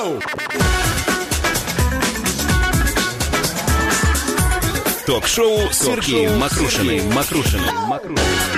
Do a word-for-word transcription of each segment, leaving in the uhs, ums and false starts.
Йоу! Ток-шоу с Сергеем Мокрушиным. Мокрушиным.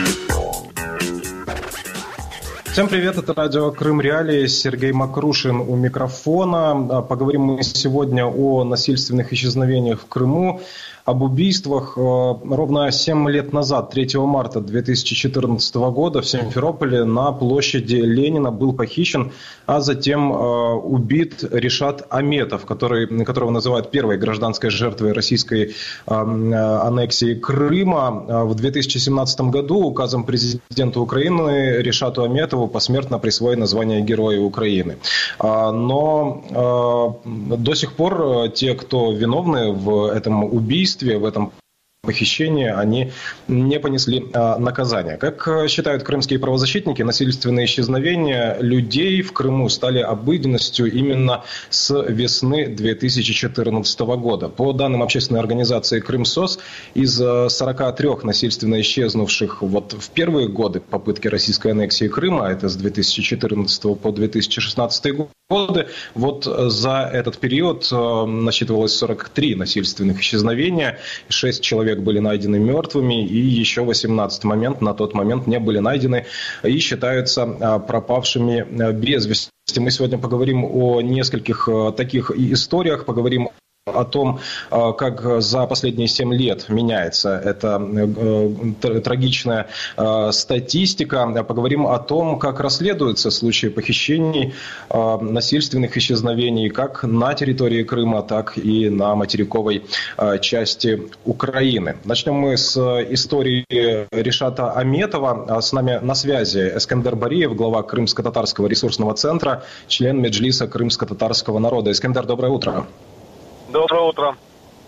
Всем привет, это радио Крым Реалии, Сергей Мокрушин у микрофона. Поговорим мы сегодня о насильственных исчезновениях в Крыму, об убийствах. Ровно семь лет назад, третьего марта две тысячи четырнадцатого года, в Симферополе на площади Ленина был похищен, а затем убит Ришат Аметов, который, которого называют первой гражданской жертвой российской аннексии Крыма. В две тысячи семнадцатом году указом президента Украины Ришату Аметову посмертно присвоено звание Героя Украины. Но до сих пор те, кто виновны в этом убийстве, в этом похищении, они не понесли а, наказания. Как считают крымские правозащитники, насильственные исчезновения людей в Крыму стали обыденностью именно с весны две тысячи четырнадцатого года. По данным общественной организации «Крымсос», из сорока трёх насильственно исчезнувших вот в первые годы попытки российской аннексии Крыма, это с две тысячи четырнадцатого по две тысячи шестнадцатый годы, вот за этот период насчитывалось сорок три насильственных исчезновения, шесть человек были найдены мертвыми, и еще восемнадцать момент, на тот момент не были найдены и считаются пропавшими без вести. Мы сегодня поговорим о нескольких таких историях, поговорим о том, как за последние семь лет меняется эта трагичная статистика. Поговорим о том, как расследуются случаи похищений, насильственных исчезновений как на территории Крыма, так и на материковой части Украины. Начнем мы с истории Ришата Аметова. С нами на связи Эскендер Бариев, глава Крымско-татарского ресурсного центра, член Меджлиса крымско-татарского народа. Эскендер, доброе утро. Доброе утро.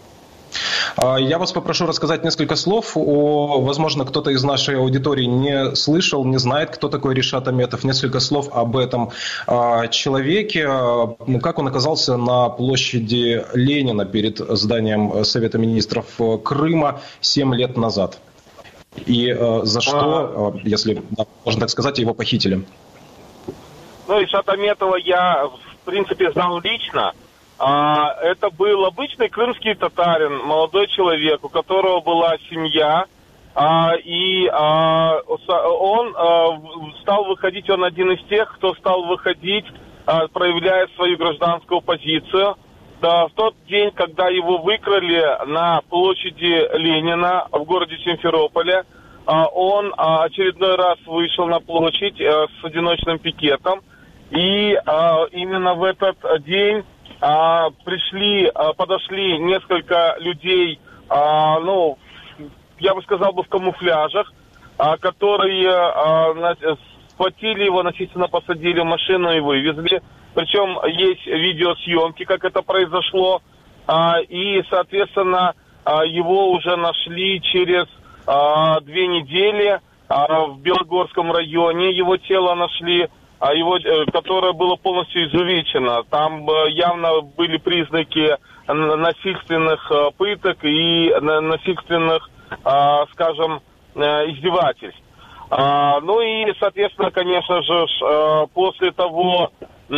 Я вас попрошу рассказать несколько слов о, возможно, кто-то из нашей аудитории не слышал, не знает, кто такой Ришат Аметов. Несколько слов об этом человеке, как он оказался на площади Ленина перед зданием Совета министров Крыма семь лет назад. И за что, а... если можно так сказать, его похитили. Ну, Ришата Аметова я, в принципе, знал лично. Это был обычный крымский татарин, молодой человек, у которого была семья, и он стал выходить, он один из тех, кто стал выходить, проявляя свою гражданскую позицию. В тот день, когда его выкрали на площади Ленина в городе Симферополе, он очередной раз вышел на площадь с одиночным пикетом, и именно в этот день А, пришли, а, подошли несколько людей, а, ну, я бы сказал бы в камуфляжах, а, которые а, на, схватили его, насильственно посадили в машину и вывезли. Причем есть видеосъемки, как это произошло, а, и, соответственно, а, его уже нашли через а, две недели а, в Белогорском районе, его тело нашли. А его, которое было полностью изувечено. Там явно были признаки насильственных пыток и насильственных, скажем, издевательств. Ну и, соответственно, конечно же, после того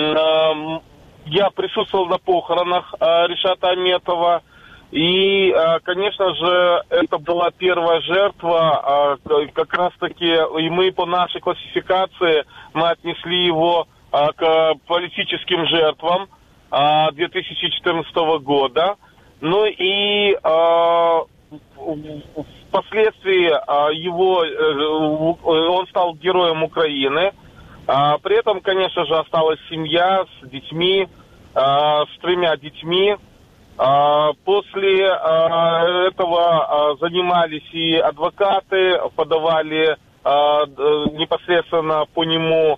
я присутствовал на похоронах Ришата Аметова. И, конечно же, это была первая жертва, как раз-таки, и мы по нашей классификации, мы отнесли его к политическим жертвам две тысячи четырнадцатого года. Ну и впоследствии его, он стал героем Украины. При этом, конечно же, осталась семья с детьми, с тремя детьми. После этого занимались и адвокаты, подавали непосредственно по нему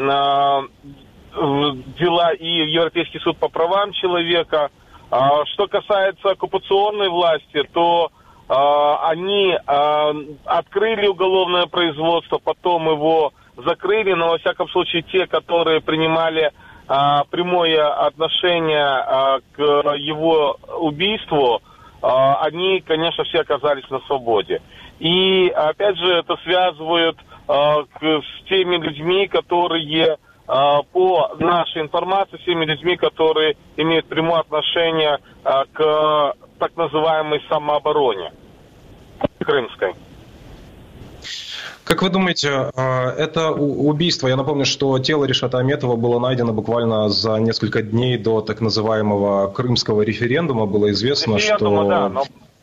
дела и Европейский суд по правам человека. Что касается оккупационной власти, то они открыли уголовное производство, потом его закрыли, но во всяком случае те, которые принимали прямое отношение к его убийству, они, конечно, все оказались на свободе. И, опять же, это связывают с теми людьми, которые по нашей информацией всеми людьми, которые имеют прямое отношение а, к так называемой самообороне крымской. Как вы думаете, это убийство, я напомню, что тело Ришата Аметова было найдено буквально за несколько дней до так называемого крымского референдума. Было известно, Референдума, что... Да, но...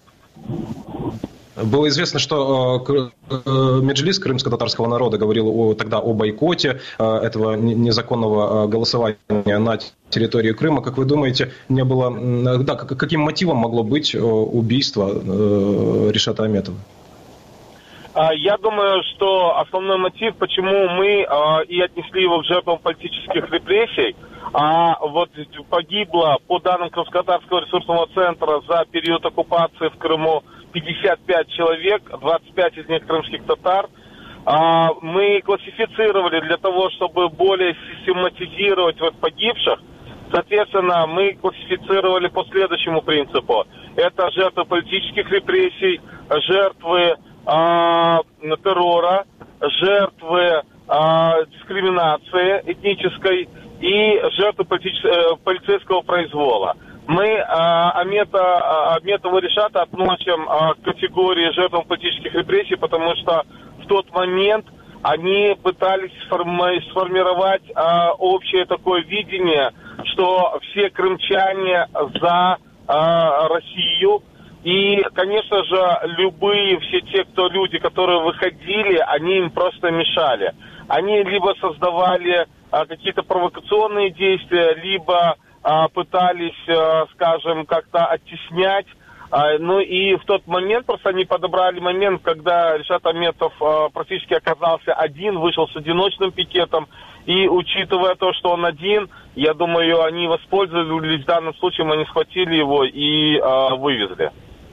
Было известно, что Меджлис крымско-татарского народа говорил о, тогда о бойкоте этого незаконного голосования на территории Крыма. Как вы думаете, не было... Да, каким мотивом могло быть убийство Ришата Аметова? Я думаю, что основной мотив, почему мы э, и отнесли его к жертвам политических репрессий, а вот погибло, по данным Крымско-татарского ресурсного центра, за период оккупации в Крыму пятьдесят пять человек, двадцать пять из них крымских татар. А, мы классифицировали для того, чтобы более систематизировать вот погибших. Соответственно, мы классифицировали по следующему принципу. Это жертвы политических репрессий, жертвы А, террора, жертвы а, дискриминации этнической и жертвы полити- полицейского произвола. Мы а, Амета, Аметова Ришата относим а, к категории жертв политических репрессий, потому что в тот момент они пытались сформи- сформировать а, общее такое видение, что все крымчане за а, Россию. И, конечно же, любые, все те, кто люди, которые выходили, они им просто мешали. Они либо создавали а, какие-то провокационные действия, либо а, пытались, а, скажем, как-то оттеснять. А, ну и в тот момент просто они подобрали момент, когда Ришат Аметов а, практически оказался один, вышел с одиночным пикетом. И учитывая то, что он один, я думаю, они воспользовались данным случаем, они схватили его и а, вывезли.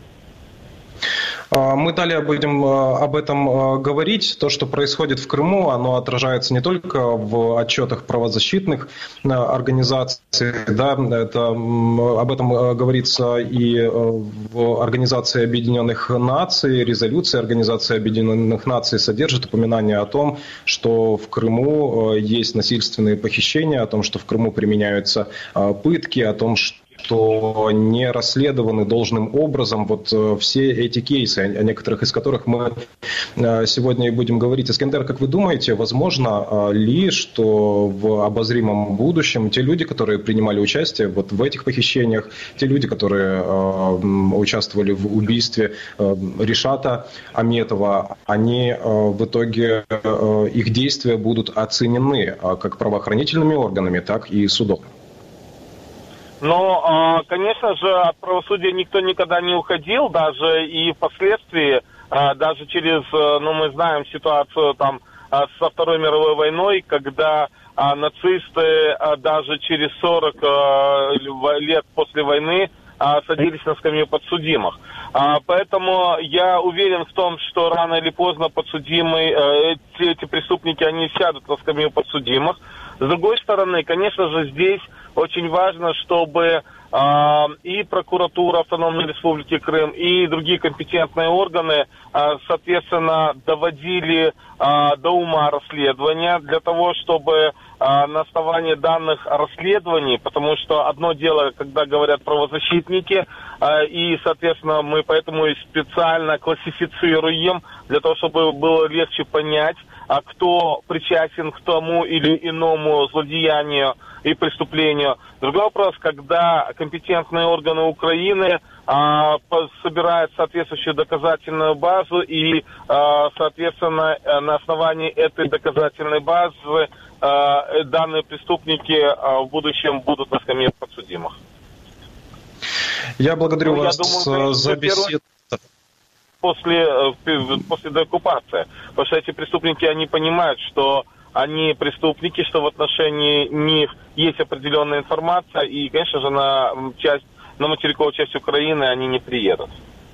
Мы далее будем об этом говорить. То, что происходит в Крыму, оно отражается не только в отчетах правозащитных организаций, да, это, об этом говорится и в Организации Объединенных Наций. Резолюция Организации Объединенных Наций содержит упоминание о том, что в Крыму есть насильственные похищения, о том, что в Крыму применяются пытки, о том, что что не расследованы должным образом вот все эти кейсы, о некоторых из которых мы сегодня и будем говорить. Искандер, как вы думаете, возможно ли, что в обозримом будущем те люди, которые принимали участие вот в этих похищениях, те люди, которые участвовали в убийстве Ришата Аметова, они в итоге, их действия будут оценены как правоохранительными органами, так и судом? Но, конечно же, от правосудия никто никогда не уходил, даже и впоследствии, даже через, ну, мы знаем ситуацию там со Второй мировой войной, когда нацисты даже через сорок лет после войны садились на скамью подсудимых. Поэтому я уверен в том, что рано или поздно подсудимые, эти, эти преступники, они сядут на скамью подсудимых. С другой стороны, конечно же, здесь очень важно, чтобы э, и прокуратура Автономной Республики Крым, и другие компетентные органы, э, соответственно, доводили э, до ума расследования для того, чтобы э, на основании данных расследований, потому что одно дело, когда говорят правозащитники, э, и, соответственно, мы поэтому и специально классифицируем, для того, чтобы было легче понять, а кто причастен к тому или иному злодеянию и преступлению. Другой вопрос, когда компетентные органы Украины а, собирают соответствующую доказательную базу и, а, соответственно, на основании этой доказательной базы а, данные преступники а, в будущем будут на скамье подсудимых. Я благодарю ну, вас я думаю, за беседу. После, после деоккупации. Потому что эти преступники, они понимают, что они преступники, что в отношении них есть определенная информация, и, конечно же, на часть, на материковую часть Украины они не приедут.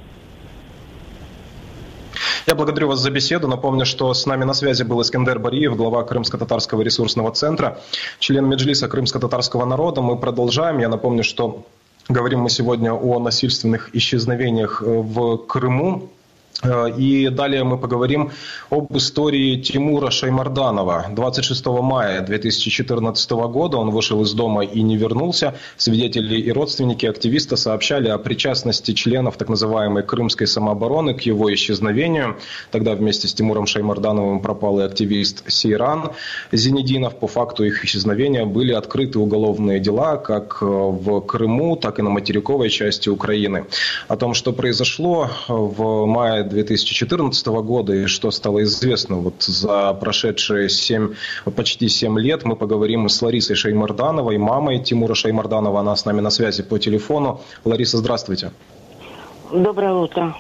Я благодарю вас за беседу. Напомню, что с нами на связи был Искандер Бариев, глава Крымско-татарского ресурсного центра, член Меджлиса крымско-татарского народа. Мы продолжаем. Я напомню, что говорим мы сегодня о насильственных исчезновениях в Крыму. И далее мы поговорим об истории Тимура Шаймарданова. двадцать шестого мая две тысячи четырнадцатого года он вышел из дома и не вернулся. Свидетели и родственники активиста сообщали о причастности членов так называемой крымской самообороны к его исчезновению. Тогда вместе с Тимуром Шаймардановым пропал и активист Сейран Зенединов. По факту их исчезновения были открыты уголовные дела как в Крыму, так и на материковой части Украины. О том, что произошло в мае две тысячи четырнадцатого года и что стало известно вот за прошедшие семь, почти семь лет, мы поговорим с Ларисой Шаймардановой, мамой Тимура Шаймарданова. Она с нами на связи по телефону. Лариса, здравствуйте. Доброе утро.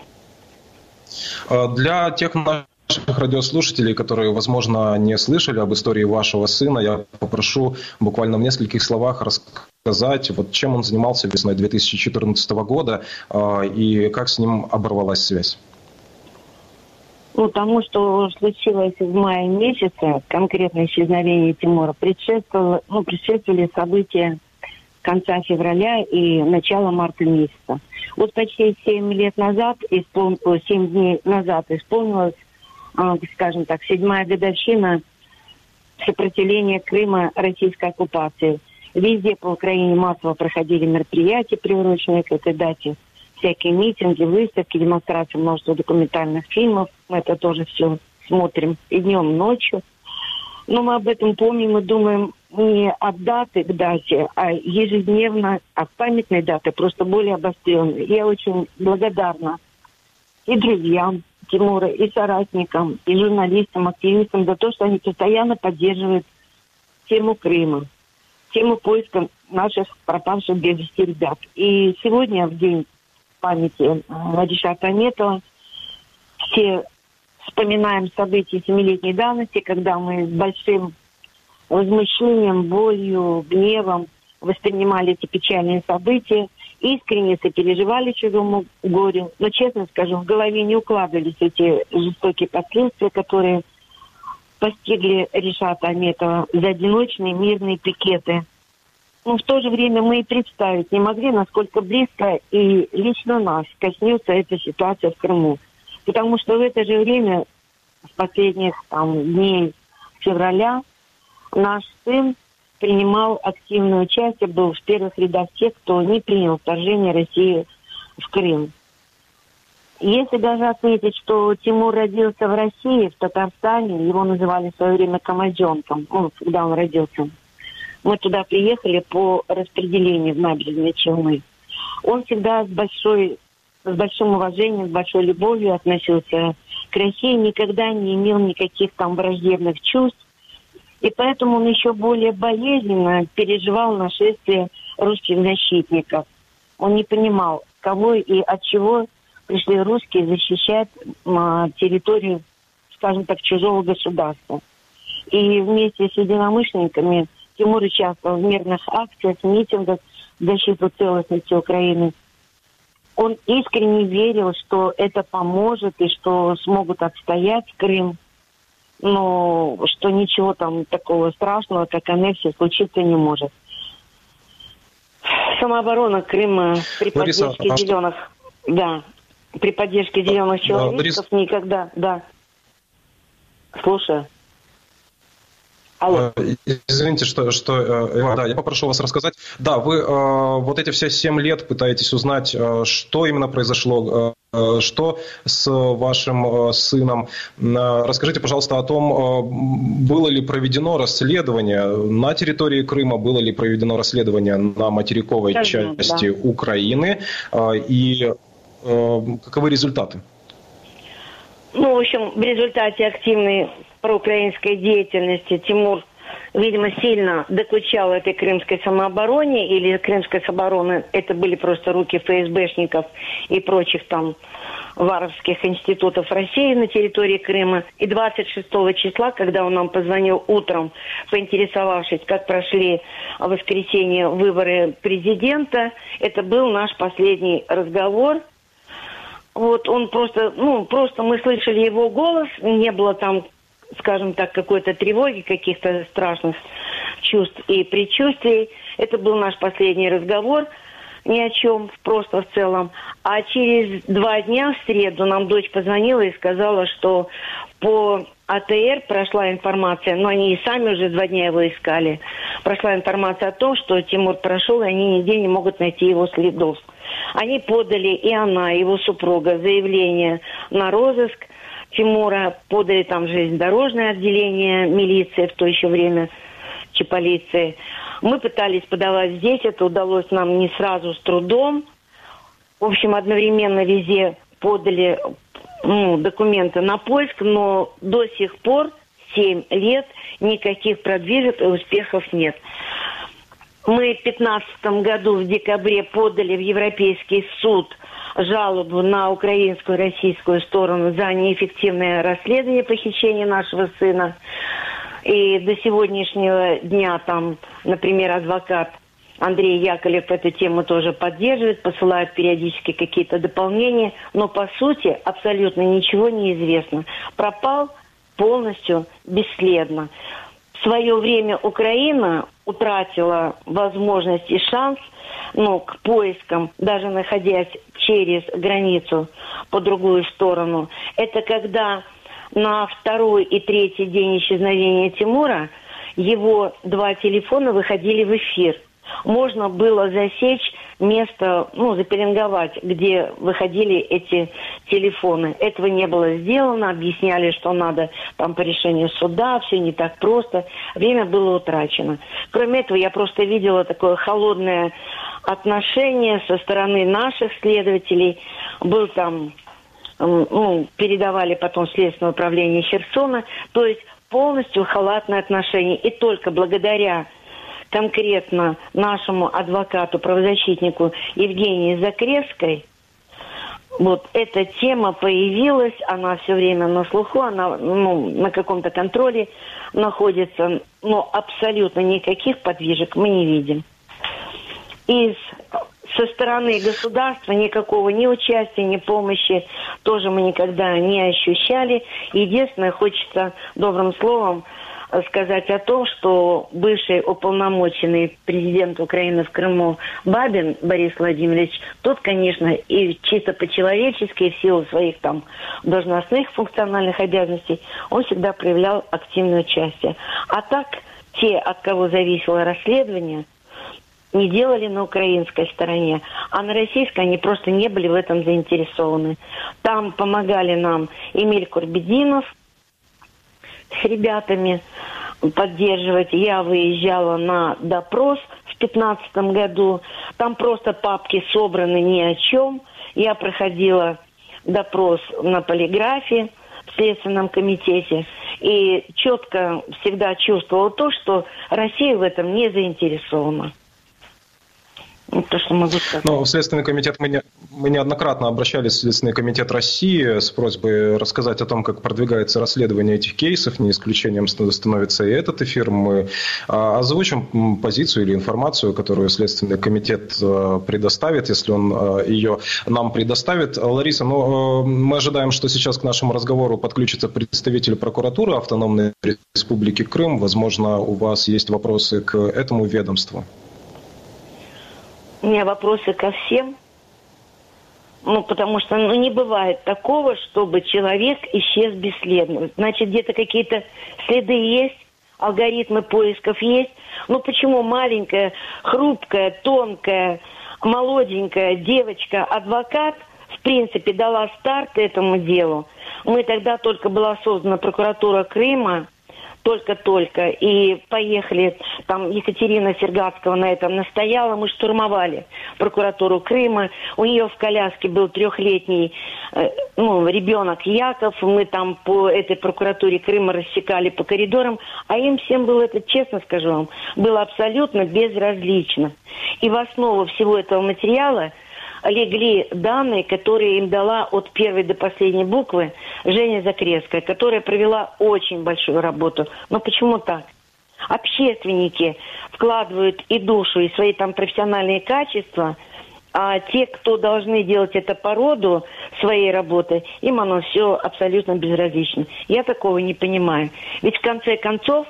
Для тех наших радиослушателей, которые, возможно, не слышали об истории вашего сына, я попрошу буквально в нескольких словах рассказать, вот чем он занимался весной две тысячи четырнадцатого года и как с ним оборвалась связь. Ну, тому, что случилось в мае месяце, конкретно исчезновение Тимура, предшествовало, ну, предшествовали события конца февраля и начала марта месяца. Вот почти семь лет назад, испол... семь дней назад исполнилась, скажем так, седьмая годовщина сопротивления Крыма российской оккупации. Везде по Украине массово проходили мероприятия, приуроченные к этой дате. Всякие митинги, выставки, демонстрации, множество документальных фильмов. Мы это тоже все смотрим и днем, и ночью. Но мы об этом помним и думаем не от даты к дате, а ежедневно от памятной даты, просто более обостренной. Я очень благодарна и друзьям Тимура, и соратникам, и журналистам, активистам за то, что они постоянно поддерживают тему Крыма, тему поиска наших пропавших без вести ребят. И сегодня, в день памяти Ришата Аметова, все вспоминаем события семилетней давности, когда мы с большим возмущением, болью, гневом воспринимали эти печальные события, искренне сопереживали чужому горю. Но, честно скажу, в голове не укладывались эти жестокие последствия, которые постигли Ришата Аметова за одиночные мирные пикеты. Но в то же время мы и представить не могли, насколько близко и лично нас коснется эта ситуация в Крыму. Потому что в это же время, в последних там, дней февраля, наш сын принимал активное участие, был в первых рядах тех, кто не принял вторжение России в Крым. Если даже отметить, что Тимур родился в России, в Татарстане, его называли в свое время Камадзенком, ну, когда он родился. Мы туда приехали по распределению в набережные Челны. Он всегда с, большой, с большим уважением, с большой любовью относился к России, никогда не имел никаких там враждебных чувств. И поэтому он еще более болезненно переживал нашествие русских защитников. Он не понимал, кого и от чего пришли русские защищать а, территорию, скажем так, чужого государства. И вместе с единомышленниками Тимур участвовал в мирных акциях, митингах в защиту целостности Украины. Он искренне верил, что это поможет и что смогут отстоять Крым. Но что ничего там такого страшного, как аннексия, случиться не может. Самооборона Крыма при Лариса, поддержке а зеленых, что... да, при поддержке зеленых человеков Лариса... никогда, да. Слушаю. Алло. Извините, что, что да, я попрошу вас рассказать. Да, вы вот эти все семь лет пытаетесь узнать, что именно произошло, что с вашим сыном. Расскажите, пожалуйста, о том, было ли проведено расследование на территории Крыма, было ли проведено расследование на материковой Скажем, части да. Украины и каковы результаты? Ну, в общем, в результате активной проукраинской деятельности Тимур, видимо, сильно докучал этой крымской самообороне, или крымской самообороны, это были просто руки ФСБшников и прочих там варовских институтов России на территории Крыма. И двадцать шестого числа, когда он нам позвонил утром, поинтересовавшись, как прошли в воскресенье выборы президента, это был наш последний разговор. Вот он просто, ну, просто мы слышали его голос, не было там, скажем так, какой-то тревоги, каких-то страшных чувств и предчувствий. Это был наш последний разговор. ни о чем, просто в целом. А через два дня в среду нам дочь позвонила и сказала, что по А Т Р прошла информация, но они и сами уже два дня его искали, прошла информация о том, что Тимур прошел, и они нигде не могут найти его следов. Они подали, и она, и его супруга, заявление на розыск Тимура, подали там железнодорожное отделение милиции в то еще время, полиции. Мы пытались подавать здесь, это удалось нам не сразу, с трудом. В общем, одновременно везде подали ну, документы на поиск, но до сих пор, семь лет, никаких продвижек и успехов нет. Мы в две тысячи пятнадцатом году в декабре подали в Европейский суд жалобу на украинскую и российскую сторону за неэффективное расследование похищения нашего сына. И до сегодняшнего дня там, например, адвокат Андрей Яковлев эту тему тоже поддерживает, посылает периодически какие-то дополнения, но по сути абсолютно ничего не известно. Пропал полностью бесследно. В свое время Украина утратила возможность и шанс ну, к поискам, даже находясь через границу по другую сторону. Это когда на второй и третий день исчезновения Тимура его два телефона выходили в эфир. Можно было засечь место, ну, запеленговать, где выходили эти телефоны. Этого не было сделано. Объясняли, что надо там по решению суда. Все не так просто. Время было утрачено. Кроме этого, я просто видела такое холодное отношение со стороны наших следователей. Был там... Ну, передавали потом Следственное управление Херсона, то есть полностью халатное отношение. И только благодаря конкретно нашему адвокату, правозащитнику Евгении Закревской, вот эта тема появилась, она все время на слуху, она ну, на каком-то контроле находится, но абсолютно никаких подвижек мы не видим. Из Со стороны государства никакого ни участия, ни помощи тоже мы никогда не ощущали. Единственное, хочется добрым словом сказать о том, что бывший уполномоченный президент Украины в Крыму Бабин Борис Владимирович, тот, конечно, и чисто по-человечески, и в силу своих там должностных функциональных обязанностей, он всегда проявлял активное участие. А так, те, от кого зависело расследование, не делали на украинской стороне, а на российской они просто не были в этом заинтересованы. Там помогали нам Эмиль Курбединов с ребятами поддерживать. Я выезжала на допрос в две тысячи пятнадцатом году. Там просто папки собраны ни о чем. Я проходила допрос на полиграфе в Следственном комитете и четко всегда чувствовала то, что Россия в этом не заинтересована. То, что могу сказать. Ну, в Следственный комитет мы, не, мы неоднократно обращались в Следственный комитет России с просьбой рассказать о том, как продвигается расследование этих кейсов. Не исключением становится и этот эфир. Мы озвучим позицию или информацию, которую Следственный комитет предоставит, если он ее нам предоставит. Лариса, ну, мы ожидаем, что сейчас к нашему разговору подключится представитель прокуратуры Автономной Республики Крым. Возможно, у вас есть вопросы к этому ведомству. У меня вопросы ко всем. Ну, потому что ну, не бывает такого, чтобы человек исчез бесследно. Значит, где-то какие-то следы есть, алгоритмы поисков есть. Ну, почему маленькая, хрупкая, тонкая, молоденькая девочка-адвокат, в принципе, дала старт этому делу? Мы тогда только была создана прокуратура Крыма, только-только, и поехали, там Екатерина Сергатского на этом настояла, мы штурмовали прокуратуру Крыма, у нее в коляске был трехлетний э, ну, ребенок Яков, мы там по этой прокуратуре Крыма рассекали по коридорам, а им всем было это, честно скажу вам, было абсолютно безразлично. И в основу всего этого материала легли данные, которые им дала от первой до последней буквы Женя Закревская, которая провела очень большую работу. Но почему так? Общественники вкладывают и душу, и свои там профессиональные качества, а те, кто должны делать это по роду своей работы, им оно все абсолютно безразлично. Я такого не понимаю. Ведь в конце концов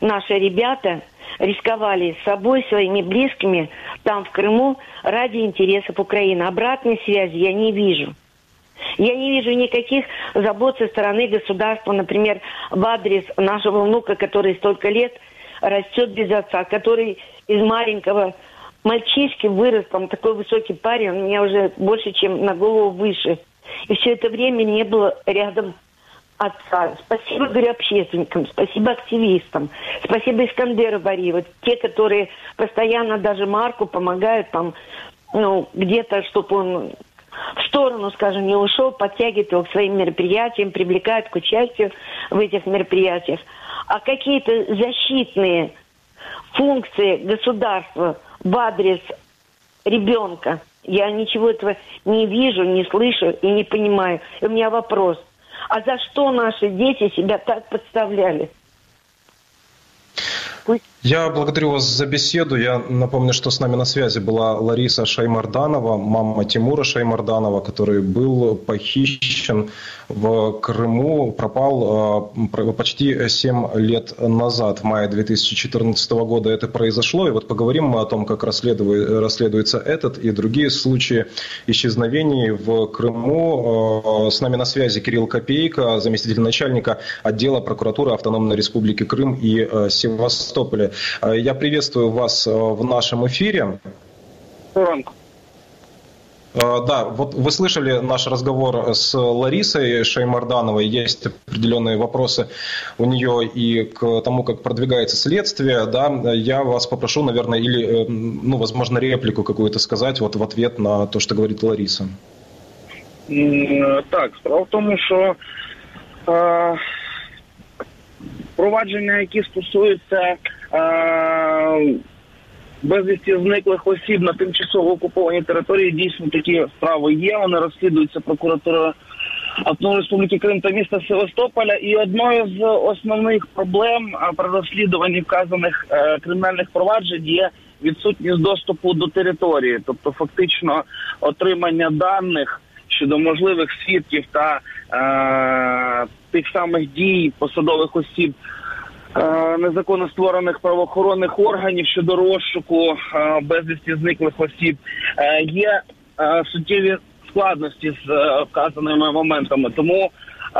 наши ребята рисковали собой, своими близкими там, в Крыму, ради интересов Украины. Обратной связи я не вижу. Я не вижу никаких забот со стороны государства, например, в адрес нашего внука, который столько лет растет без отца, который из маленького мальчишки вырос, там такой высокий парень, он у меня уже больше, чем на голову выше. И все это время не было рядом отца. Спасибо, говорю, общественникам, спасибо активистам, спасибо Искандеру Бариеву, те, которые постоянно даже Марку помогают там, ну, где-то, чтобы он в сторону, скажем, не ушел, подтягивает его к своим мероприятиям, привлекает к участию в этих мероприятиях. А какие-то защитные функции государства в адрес ребенка, я ничего этого не вижу, не слышу и не понимаю. И у меня вопрос. А за что наши дети себя так подставляли? Пусть... Я благодарю вас за беседу. Я напомню, что с нами на связи была Лариса Шаймарданова, мама Тимура Шаймарданова, который был похищен в Крыму, пропал почти семь лет назад, в мае две тысячи четырнадцатого года это произошло. И вот поговорим мы о том, как расследуется этот и другие случаи исчезновений в Крыму. С нами на связи Кирилл Копейко, заместитель начальника отдела прокуратуры Автономной Республики Крым и Севастополя. Я приветствую вас в нашем эфире. Да, вот вы слышали наш разговор с Ларисой Шаймардановой. Есть определенные вопросы у нее и к тому, как продвигается следствие. Да, я вас попрошу, наверное, или, ну, возможно, реплику какую-то сказать вот в ответ на то, что говорит Лариса. Так, справа в тому, що е, провадження, які стосуються е, безвісті зниклих осіб на тимчасово окупованій території, дійсно такі справи є. Вони розслідуються прокуратурою Автономної Республіки Крим та міста Севастополя. І одною з основних проблем при розслідуванні вказаних е, кримінальних проваджень є відсутність доступу до території. Тобто фактично отримання даних щодо можливих свідків та е, тих самих дій посадових осіб е, незаконно створених правоохоронних органів щодо розшуку е, безвісті зниклих осіб. Е, є е, суттєві складності з е, вказаними моментами. Тому е,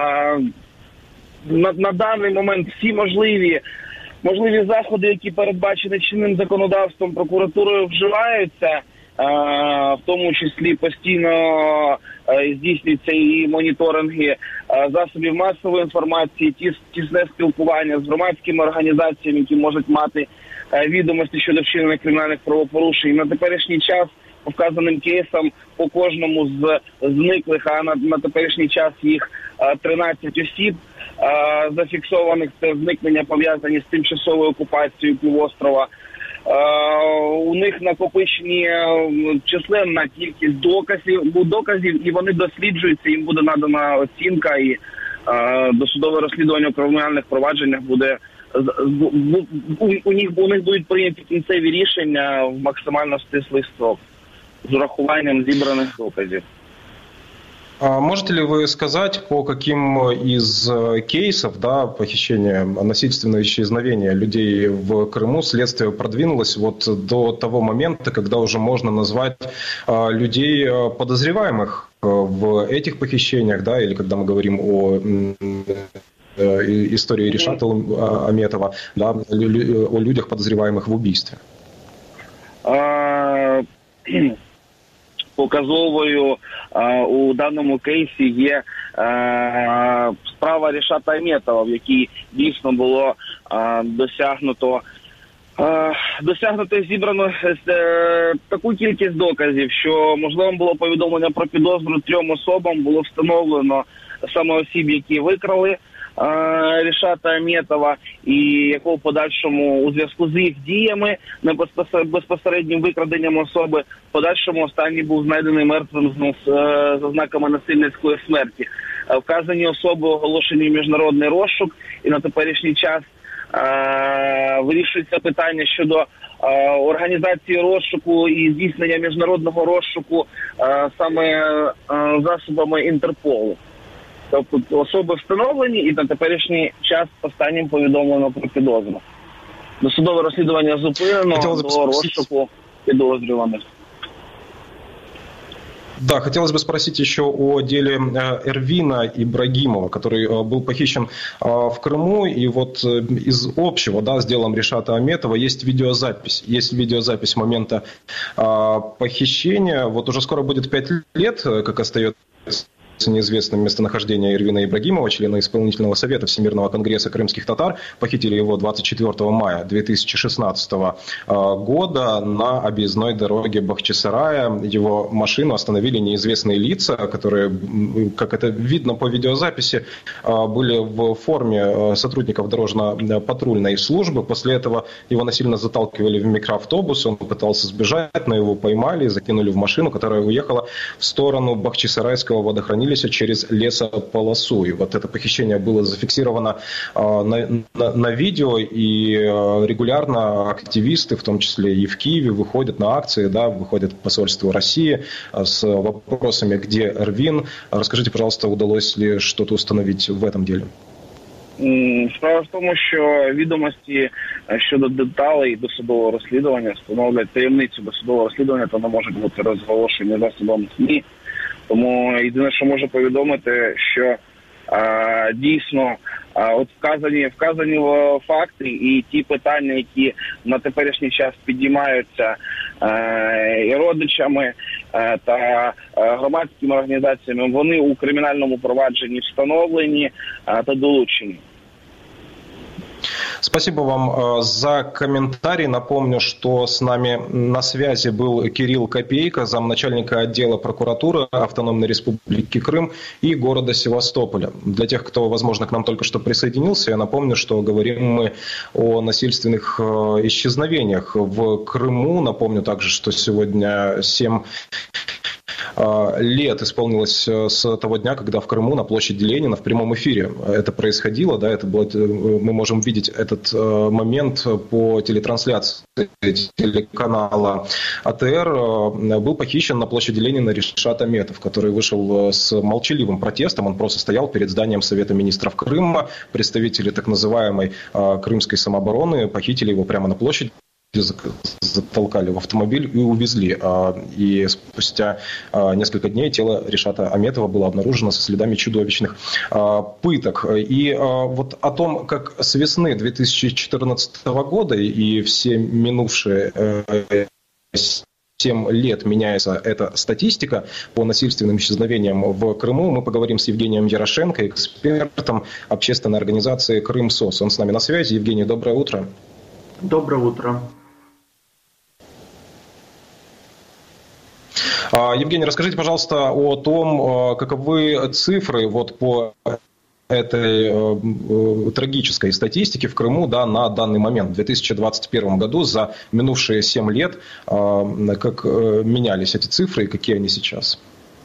на, на даний момент всі можливі, можливі заходи, які передбачені чинним законодавством, прокуратурою вживаються. В тому числі постійно здійснюються і моніторинги засобів масової інформації, тісне спілкування з громадськими організаціями, які можуть мати відомості щодо вчинення кримінальних правопорушень. На теперішній час по вказаним кейсам по кожному з зниклих, а на, на теперішній час їх тринадцять осіб зафіксованих, це зникнення пов'язані з тимчасовою окупацією півострова. Uh, у них накопичені uh, численна кількість доказів, доказів, і вони досліджуються, їм буде надана оцінка, і uh, досудове розслідування у кримінальних провадженнях буде, у, у, них, у них будуть прийняті кінцеві рішення в максимально стислий строк з урахуванням зібраних доказів. А можете ли вы сказать, по каким из кейсов, да, похищения, насильственного исчезновения людей в Крыму следствие продвинулось вот до того момента, когда уже можно назвать а, людей подозреваемых в этих похищениях, да, или когда мы говорим о истории Ришата Аметова, да, о людях, подозреваемых в убийстве? Показовою а, у даному кейсі є а, справа Ришата Аметова, в якій дійсно було а, досягнуто а, досягнуто і зібрано е, таку кількість доказів, що можливо було повідомлення про підозру трьом особам, було встановлено саме осіб, які викрали Ришата Аметова, і якого в подальшому у зв'язку з їх діями, безпосереднім викраденням особи, в подальшому останній був знайдений мертвим з ознаками насильницької смерті. Вказані особи оголошені міжнародний розшук, і на теперішній час е- вирішується питання щодо е- організації розшуку і здійснення міжнародного розшуку е- саме е- засобами Інтерполу. Тобто особи встановлені і на теперішній час останнім повідомлено про підозру. Досудове розслідування зупинено до розшуку підозрюваних. Да, хотелось бы спросить еще о деле Эрвина Ибрагимова, который был похищен в Крыму. И вот из общего, да, с делом Ришата Аметова есть видеозапись. Есть видеозапись момента похищения. Вот уже скоро будет пять лет, как остается неизвестным местонахождение Эрвина Ибрагимова, члена исполнительного совета Всемирного конгресса крымских татар. Похитили его двадцать четвёртого мая две тысячи шестнадцатого года на объездной дороге Бахчисарая. Его машину остановили неизвестные лица, которые, как это видно по видеозаписи, были в форме сотрудников дорожно-патрульной службы. После этого его насильно заталкивали в микроавтобус, он пытался сбежать, но его поймали, закинули в машину, которая уехала в сторону Бахчисарайского водохранилища через лесополосу. И вот это похищение было зафиксировано э, на, на, на видео, и э, регулярно активисты, в том числе и в Киеве, выходят на акции, да, выходят к посольству России э, с вопросами, где Эрвин. Расскажите, пожалуйста, удалось ли что-то установить в этом деле? Справа в тому, що відомості щодо деталей досудового розслідування становлять таємницю досудового розслідування та не можуть бути розголошені засобами ЗМІ. Тому єдине, що можу повідомити, що а, дійсно а, от вказані, вказані факти і ті питання, які на теперішній час підіймаються а, і родичами а, та а, громадськими організаціями, вони у кримінальному провадженні встановлені а, та долучені. Спасибо вам за комментарий. Напомню, что с нами на связи был Кирилл Копейко, замначальника отдела прокуратуры Автономной Республики Крым и города Севастополя. Для тех, кто, возможно, к нам только что присоединился, я напомню, что говорим мы о насильственных исчезновениях в Крыму. Напомню также, что сегодня семь лет исполнилось с того дня, когда в Крыму на площади Ленина в прямом эфире это происходило. Да, это было, мы можем видеть этот момент по телетрансляции телеканала АТР. Был похищен на площади Ленина Ришат Аметов, который вышел с молчаливым протестом. Он просто стоял перед зданием Совета министров Крыма. Представители так называемой крымской самообороны похитили его прямо на площади, затолкали в автомобиль и увезли. И спустя несколько дней тело Ришата Аметова было обнаружено со следами чудовищных пыток. И вот о том, как с весны две тысячи четырнадцатого года и все минувшие семь лет меняется эта статистика по насильственным исчезновениям в Крыму, мы поговорим с Евгением Ярошенко, экспертом общественной организации «Крым-СОС». Он с нами на связи. Евгений, доброе утро. Доброе утро. Евгений, расскажите, пожалуйста, о том, каковы цифры вот по этой э, трагической статистике в Крыму, да, на данный момент, в две тысячи двадцать первом году, за минувшие семь лет, э, как э, менялись эти цифры и какие они сейчас?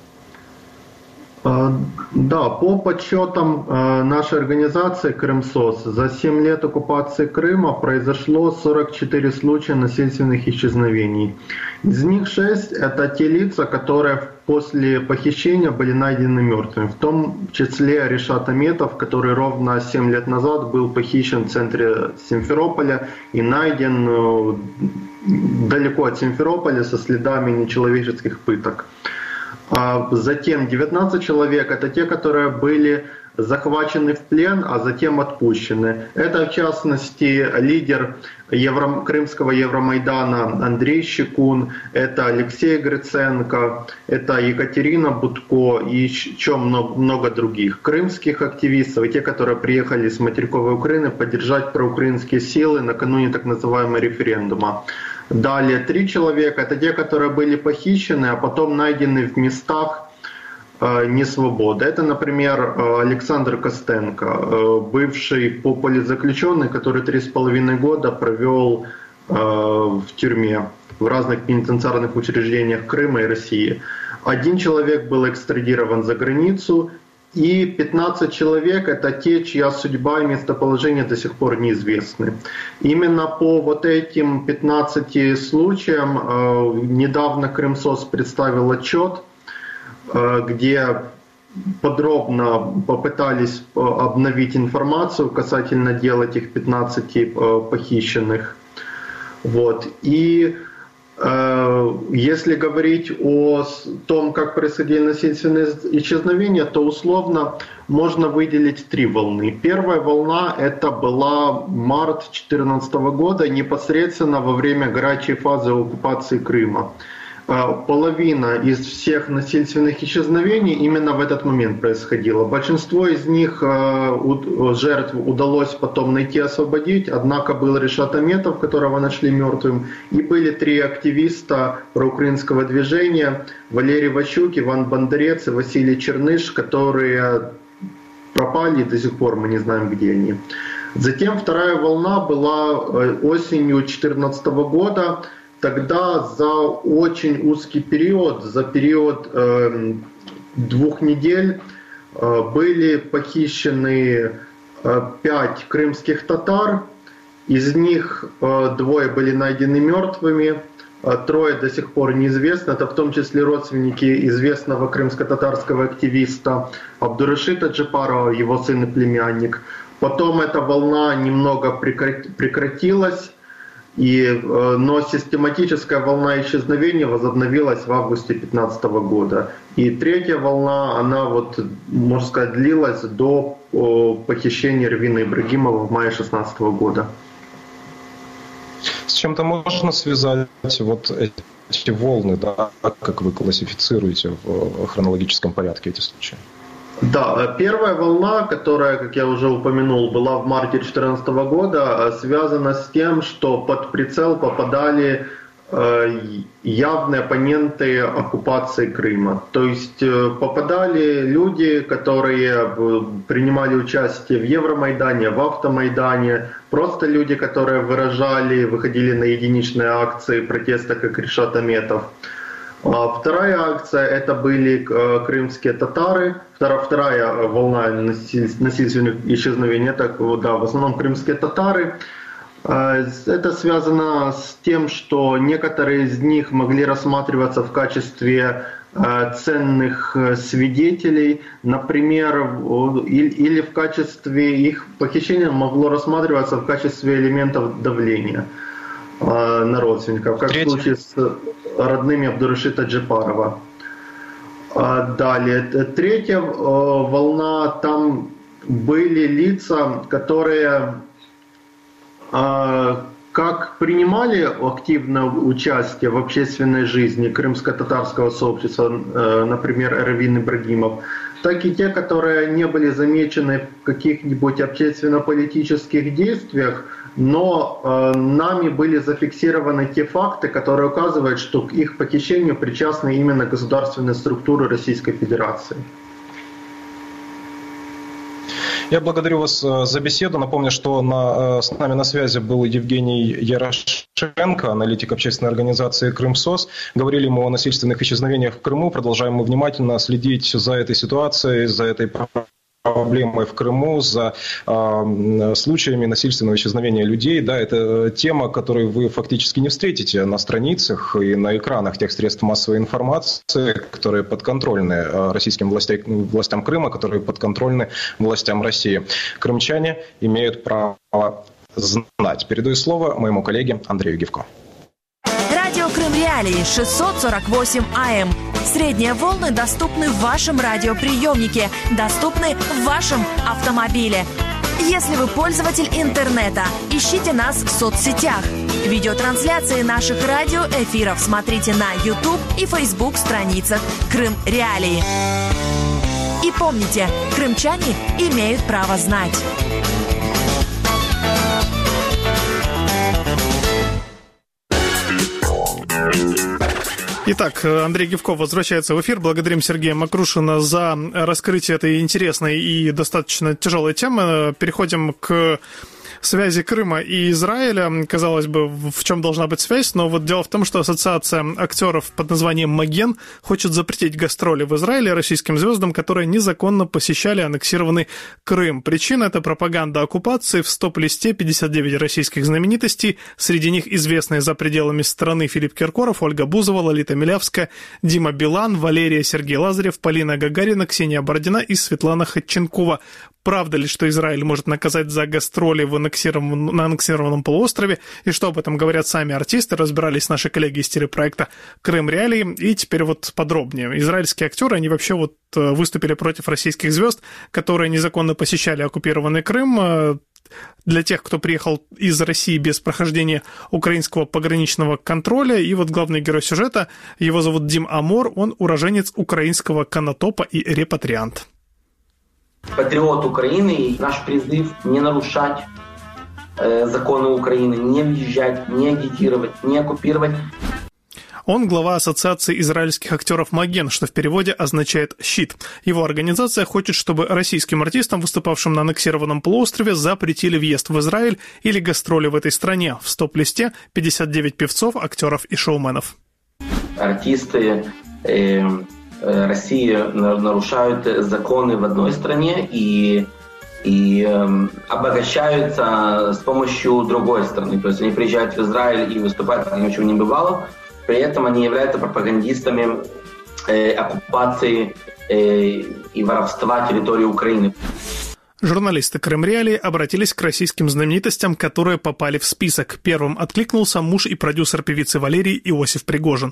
Да, по подсчетам нашей организации «Крым-СОС» за семь лет оккупации Крыма произошло сорок четыре случая насильственных исчезновений. Из них шесть – это те лица, которые после похищения были найдены мертвыми, в том числе Ришат Аметов, который ровно семь лет назад был похищен в центре Симферополя и найден далеко от Симферополя со следами нечеловеческих пыток. Затем девятнадцать человек – это те, которые были захвачены в плен, а затем отпущены. Это, в частности, лидер Евро... Крымского Евромайдана Андрей Щекун, это Алексей Гриценко, это Екатерина Будко и еще много, много других крымских активистов, и те, которые приехали с материковой Украины поддержать проукраинские силы накануне так называемого референдума. Далее три человека, это те, которые были похищены, а потом найдены в местах э, несвободы. Это, например, Александр Костенко, э, бывший политзаключенный, который три с половиной года провел э, в тюрьме в разных пенитенциарных учреждениях Крыма и России. Один человек был экстрадирован за границу, и пятнадцать человек – это те, чья судьба и местоположение до сих пор неизвестны. Именно по вот этим пятнадцати случаям э, недавно Крым-СОС представил отчет, э, где подробно попытались обновить информацию касательно дел этих пятнадцати похищенных. Вот. И э, если говорить о том, как происходили насильственные исчезновения, то условно можно выделить три волны. Первая волна – это была март две тысячи четырнадцатого года, непосредственно во время горячей фазы оккупации Крыма. Половина из всех насильственных исчезновений именно в этот момент происходило. Большинство из них жертв удалось потом найти и освободить, однако был Решат Аметов, которого нашли мертвым, и были три активиста проукраинского движения: Валерий Ващук, Иван Бондарец и Василий Черныш, которые пропали, и до сих пор мы не знаем, где они. Затем вторая волна была осенью две тысячи четырнадцатого года. Тогда за очень узкий период, за период э, двух недель, э, были похищены э, пять крымских татар. Из них э, двое были найдены мертвыми, э, трое до сих пор неизвестны. Это в том числе родственники известного крымско-татарского активиста Абдурашита Джапарова, его сын и племянник. Потом эта волна немного прекратилась. И, но систематическая волна исчезновений возобновилась в августе две тысячи пятнадцатого года. И третья волна, она вот, можно сказать, длилась до похищения Эрвина Ибрагимова в мае две тысячи шестнадцатого года. С чем-то можно связать вот эти волны, да, как вы классифицируете в хронологическом порядке эти случаи? Да, первая волна, которая, как я уже упомянул, была в марте две тысячи четырнадцатого года, связана с тем, что под прицел попадали явные оппоненты оккупации Крыма. То есть попадали люди, которые принимали участие в Евромайдане, в Автомайдане, просто люди, которые выражали, выходили на единичные акции протеста, как Решат Аметов. Вторая акция – это были крымские татары. Вторая волна насильственных исчезновений – это, да, в основном крымские татары. Это связано с тем, что некоторые из них могли рассматриваться в качестве ценных свидетелей, например, или в качестве их похищения могло рассматриваться в качестве элементов давления на родственников, как Третья. в случае с родными Абдурашита Джапарова. Далее, третья волна, там были лица, которые как принимали активное участие в общественной жизни крымско-татарского сообщества, например, Эрвин Ибрагимов, так и те, которые не были замечены в каких-нибудь общественно-политических действиях, но э, нами были зафиксированы те факты, которые указывают, что к их похищению причастны именно государственные структуры Российской Федерации. Я благодарю вас за беседу. Напомню, что на, с нами на связи был Евгений Ярошенко, аналитик общественной организации «Крымсос». Говорили мы о насильственных исчезновениях в Крыму. Продолжаем мы внимательно следить за этой ситуацией, за этой проблемой в Крыму, за э, случаями насильственного исчезновения людей. Да, это тема, которую вы фактически не встретите на страницах и на экранах тех средств массовой информации, которые подконтрольны российским властям, властям Крыма, которые подконтрольны властям России. Крымчане имеют право знать. Передаю слово моему коллеге Андрею Гивко. Радио Крым Реалии шестьсот сорок восемь АМ. Средние волны доступны в вашем радиоприемнике, доступны в вашем автомобиле. Если вы пользователь интернета, ищите нас в соцсетях. Видеотрансляции наших радиоэфиров смотрите на YouTube и Facebook страницах Крым Реалии. И помните, крымчане имеют право знать. Итак, Андрей Гивко возвращается в эфир. Благодарим Сергея Макрушина за раскрытие этой интересной и достаточно тяжелой темы. Переходим к связи Крыма и Израиля. Казалось бы, в чем должна быть связь, но вот дело в том, что ассоциация актеров под названием «Маген» хочет запретить гастроли в Израиле российским звездам, которые незаконно посещали аннексированный Крым. Причина – это пропаганда оккупации. В стоп-листе пятьдесят девять российских знаменитостей. Среди них известные за пределами страны Филипп Киркоров, Ольга Бузова, Лолита Милявская, Дима Билан, Валерия Сергей Лазарев, Полина Гагарина, Ксения Бородина и Светлана Ходченкова. Правда ли, что Израиль может наказать за гастроли в аннексированном, на аннексированном полуострове? И что об этом говорят сами артисты? Разбирались наши коллеги из телепроекта «Крым Реалии». И теперь вот подробнее. Израильские актеры, они вообще вот выступили против российских звезд, которые незаконно посещали оккупированный Крым. Для тех, кто приехал из России без прохождения украинского пограничного контроля. И вот главный герой сюжета, его зовут Дим Амор, он уроженец украинского Конотопа и репатриант. Патриот Украины, и наш призыв не нарушать э, законы Украины, не въезжать, не агитировать, не оккупировать. Он глава ассоциации израильских актеров «Маген», что в переводе означает «щит». Его организация хочет, чтобы российским артистам, выступавшим на аннексированном полуострове, запретили въезд в Израиль или гастроли в этой стране. В стоп-листе пятьдесят девять певцов, актеров и шоуменов. Артисты э, России нарушают законы в одной стране и, и э, обогащаются с помощью другой страны. То есть они приезжают в Израиль и выступают, как ничего не бывало. При этом они являются пропагандистами э, оккупации э, и воровства территории Украины. Журналисты Крым Реалии обратились к российским знаменитостям, которые попали в список. Первым откликнулся муж и продюсер певицы Валерии Иосиф Пригожин.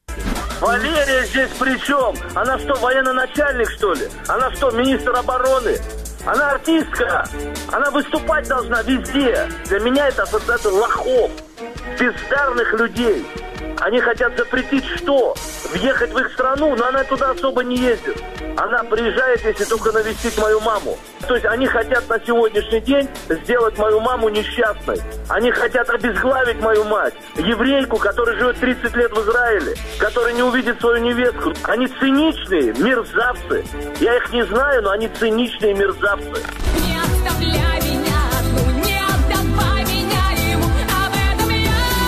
Валерия здесь при чем? Она что, военно-начальник, что ли? Она что, министр обороны? Она артистка. Она выступать должна везде. Для меня это ассоциация лохов, бездарных людей. Они хотят запретить что? Въехать в их страну, но она туда особо не ездит. Она приезжает, если только навестить мою маму. То есть они хотят на сегодняшний день сделать мою маму несчастной. Они хотят обезглавить мою мать, еврейку, которая живет тридцать лет в Израиле, которая не увидит свою невестку. Они циничные, мерзавцы. Я их не знаю, но они циничные мерзавцы. Не оставляй меня одну, не отдавай меня ему, об этом я.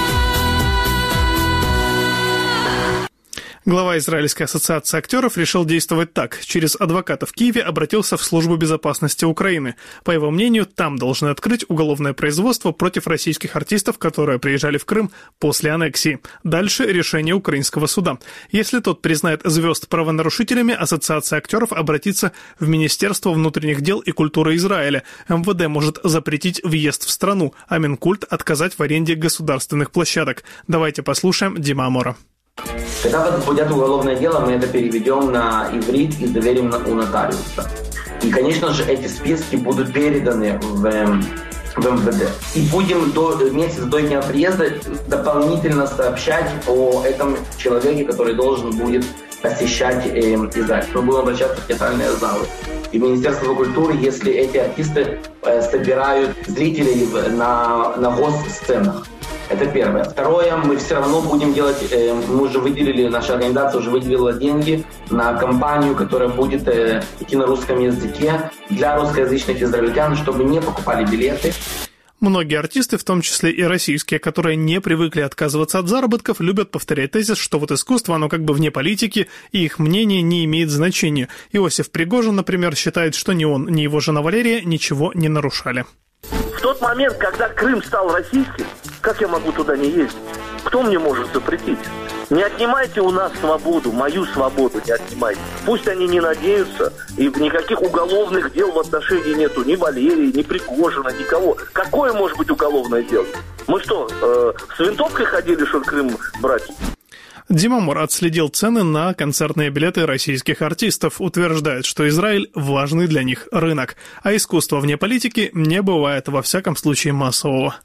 Глава Израильской ассоциации актеров решил действовать так. Через адвоката в Киеве обратился в Службу безопасности Украины. По его мнению, там должны открыть уголовное производство против российских артистов, которые приезжали в Крым после аннексии. Дальше решение украинского суда. Если тот признает звезд правонарушителями, ассоциация актеров обратится в Министерство внутренних дел и культуры Израиля. эм вэ дэ может запретить въезд в страну, а Минкульт отказать в аренде государственных площадок. Давайте послушаем Дима Амора. Когда возбудят уголовное дело, мы это переведем на иврит и заверим у нотариуса. И, конечно же, эти списки будут переданы в, в эм вэ дэ. И будем до, месяц до дня приезда дополнительно сообщать о этом человеке, который должен будет посещать э, Израиль. Мы будем обращаться в театральные залы. И Министерство культуры, если эти артисты э, собирают зрителей на, на госсценах. Это первое. Второе, мы все равно будем делать, э, мы уже выделили, наша организация уже выделила деньги на кампанию, которая будет э, идти на русском языке для русскоязычных израильтян, чтобы не покупали билеты. Многие артисты, в том числе и российские, которые не привыкли отказываться от заработков, любят повторять тезис, что вот искусство, оно как бы вне политики, и их мнение не имеет значения. Иосиф Пригожин, например, считает, что ни он, ни его жена Валерия ничего не нарушали. В тот момент, когда Крым стал российским, как я могу туда не ездить? Кто мне может запретить? Не отнимайте у нас свободу, мою свободу не отнимайте. Пусть они не надеются, и никаких уголовных дел в отношении нету ни Валерии, ни Пригожина, никого. Какое может быть уголовное дело? Мы что, э, с винтовкой ходили, что Крым брать? Дима Амор отследил цены на концертные билеты российских артистов, утверждает, что Израиль – важный для них рынок, а искусство вне политики не бывает, во всяком случае, массового.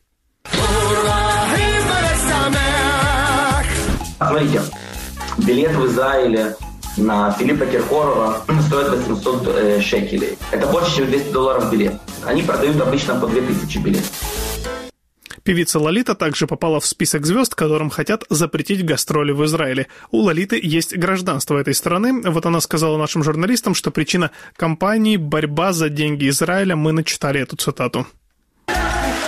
Смотрите, билет в Израиле на Филиппа Киркорова стоит восемьсот э, шекелей. Это больше, чем двести долларов билет. Они продают обычно по две тысячи билетов. Певица Лолита также попала в список звезд, которым хотят запретить гастроли в Израиле. У Лолиты есть гражданство этой страны. Вот она сказала нашим журналистам, что причина кампании «Борьба за деньги Израиля». Мы начитали эту цитату.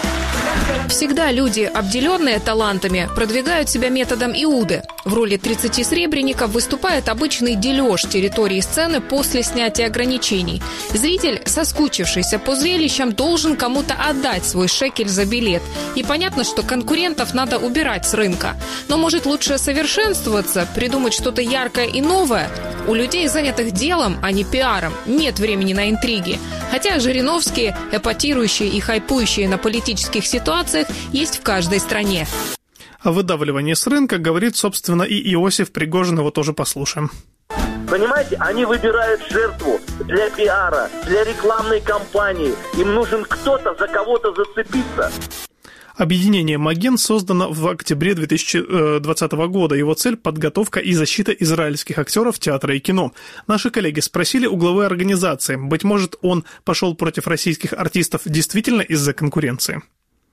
всегда люди, обделенные талантами, продвигают себя методом Иуды. В роли тридцати сребреников выступает обычный дележ территории сцены после снятия ограничений. Зритель, соскучившийся по зрелищам, должен кому-то отдать свой шекель за билет. И понятно, что конкурентов надо убирать с рынка. Но может лучше совершенствоваться, придумать что-то яркое и новое? У людей, занятых делом, а не пиаром, нет времени на интриги. Хотя Жириновские, эпатирующие и хайпующие на политических ситуациях, есть в каждой стране. О выдавливании с рынка говорит, собственно, и Иосиф Пригожин, его тоже послушаем. Понимаете, они выбирают жертву для пиара, для рекламной кампании. Им нужен кто-то, за кого-то зацепиться. Объединение «Маген» создано в октябре две тысячи двадцатого года. Его цель – подготовка и защита израильских актеров театра и кино. Наши коллеги спросили у главы организации, быть может, он пошел против российских артистов действительно из-за конкуренции?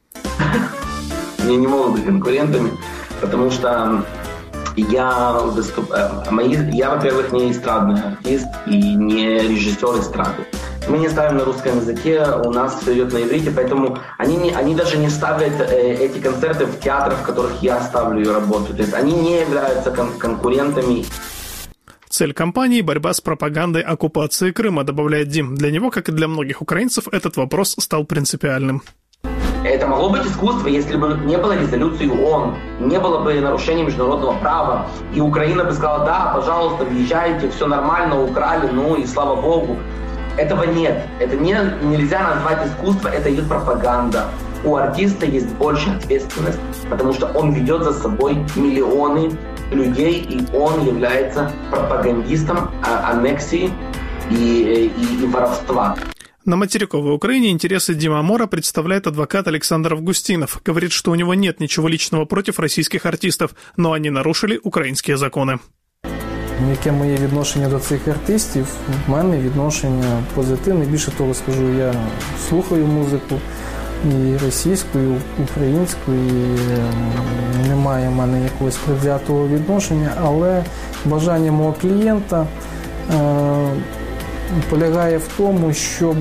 Они не могут быть конкурентами, потому что я, выступ... Мои... я, во-первых, не эстрадный артист и не режиссер эстрады. Мы не ставим на русском языке, у нас все идет на иврите, поэтому они, не, они даже не ставят э, эти концерты в театрах, в которых я ставлю ее работу. То есть они не являются кон- конкурентами. Цель кампании – борьба с пропагандой оккупации Крыма, добавляет Дим. Для него, как и для многих украинцев, этот вопрос стал принципиальным. Это могло быть искусство, если бы не было резолюции ООН, не было бы нарушения международного права, и Украина бы сказала: да, пожалуйста, въезжайте, все нормально, украли, ну и слава богу. Этого нет. Это не, нельзя назвать искусство, это идет пропаганда. У артиста есть больше ответственность, потому что он ведет за собой миллионы людей, и он является пропагандистом аннексии и, и, и воровства. На материковой Украине интересы Дима Мора представляет адвокат Александр Августинов. Говорит, что у него нет ничего личного против российских артистов, но они нарушили українські закони. Яке моє відношення до цих артистів? В мене відношення позитивне. Більше того скажу, я слухаю музику і російську, і українську, і немає в мене якогось предвзятого відношення, але бажання мого клієнта е- полягає в тому, щоб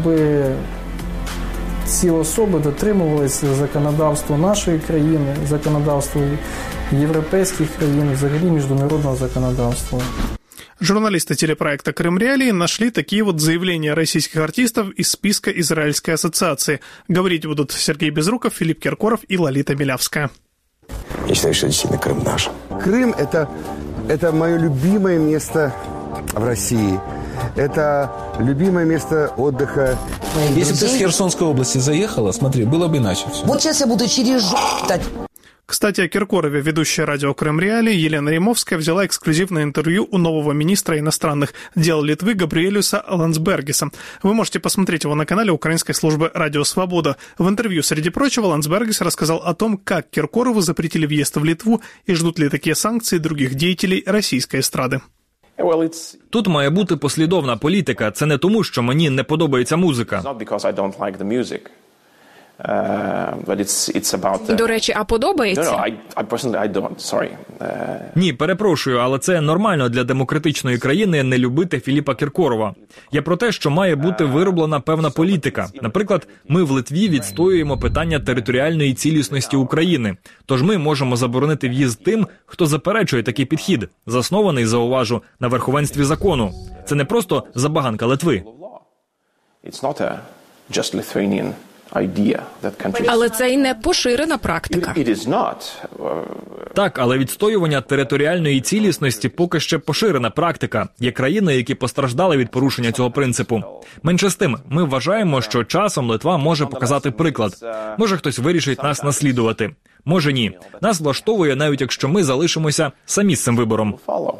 ці особи дотримувалися законодавства нашої країни, законодавства європейських країн, взагалі міжнародного законодавства. Журналисты телепроекта «Крым Реалии» нашли такие вот заявления российских артистов из списка Израильской ассоциации. Говорить будут Сергей Безруков, Филипп Киркоров и Лолита Милявская. Я считаю, что действительно Крым наш. Крым – это, это мое любимое место в России. Это любимое место отдыха. Если бы ты с Херсонской области заехала, смотри, было бы иначе все. Вот сейчас я буду через жопу. Кстати, о Киркорове ведущая радио «Крым Реалии» Елена Римовская взяла эксклюзивное интервью у нового министра иностранных дел Литвы Габриэлюса Ландсбергиса. Вы можете посмотреть его на канале украинской службы «Радио Свобода». В интервью, среди прочего, Ландсбергис рассказал о том, как Киркорову запретили въезд в Литву и ждут ли такие санкции других деятелей российской эстрады. Тут має бути послідовна політика. Це не тому, що мені не подобається музика. До речі, а подобається? Ні, перепрошую, але це нормально для демократичної країни не любити Філіпа Кіркорова. Я про те, що має бути вироблена певна політика. Наприклад, ми в Литві відстоюємо питання територіальної цілісності України. Тож ми можемо заборонити в'їзд тим, хто заперечує такий підхід, заснований, зауважу, на верховенстві закону. Це не просто забаганка Литви. Але це й не поширена практика. Так, але відстоювання територіальної цілісності поки ще поширена практика. Є країни, які постраждали від порушення цього принципу. Менше з тим, ми вважаємо, що часом Литва може показати приклад. Може хтось вирішить нас наслідувати. Може ні. Нас влаштовує, навіть якщо ми залишимося самі з цим вибором.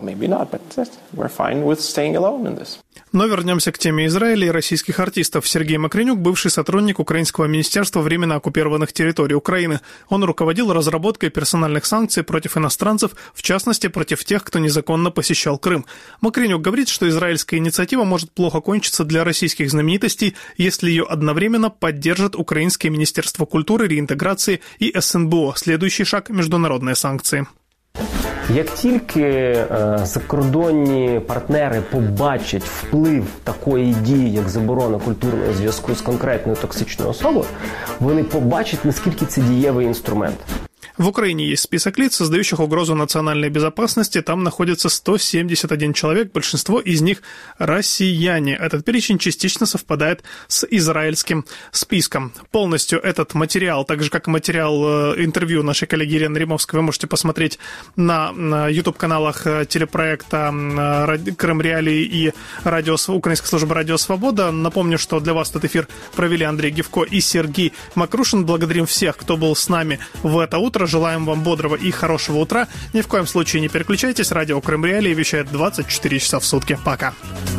Но вернемся к теме Израиля и российских артистов. Сергей Макренюк, бывший сотрудник Украинского министерства временно оккупированных территорий Украины. Он руководил разработкой персональных санкций против иностранцев, в частности, против тех, кто незаконно посещал Крым. Макренюк говорит, что израильская инициатива может плохо кончиться для российских знаменитостей, если ее одновременно поддержит Украинское министерство культуры, реинтеграции и СНБО. Следующий шаг – международные санкции. Як тільки е, закордонні партнери побачать вплив такої дії, як заборона культурного зв'язку з конкретною токсичною особою, вони побачать, наскільки це дієвий інструмент. В Украине есть список лиц, создающих угрозу национальной безопасности. Там находится сто семьдесят один человек, большинство из них россияне. Этот перечень частично совпадает с израильским списком. Полностью этот материал, так же как и материал интервью нашей коллеги Елены Римовской, вы можете посмотреть на YouTube-каналах телепроекта «Крым Реалии» и радио, Украинской службы «Радио Свобода». Напомню, что для вас этот эфир провели Андрей Гевко и Сергей Макрушин. Благодарим всех, кто был с нами в это утро. Желаем вам бодрого и хорошего утра. Ни в коем случае не переключайтесь. Радио Крым Реалии вещает двадцать четыре часа в сутки. Пока.